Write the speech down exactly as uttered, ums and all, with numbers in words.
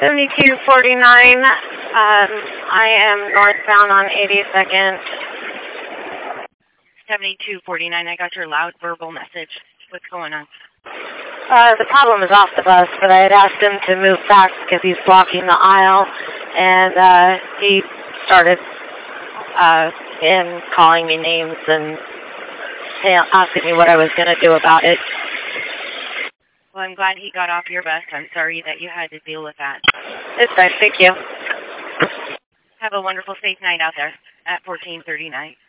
seventy-two forty-nine. Um, I am northbound on eighty-second. seventy-two forty-nine, I got your loud verbal message. What's going on? Uh, the problem is off the bus, but I had asked him to move back because he's blocking the aisle, and uh, he started uh, him calling me names and asking me what I was going to do about it. Well, I'm glad he got off your bus. I'm sorry that you had to deal with that. It's fine. Thank you. Have a wonderful, safe night out there at fourteen thirty-nine.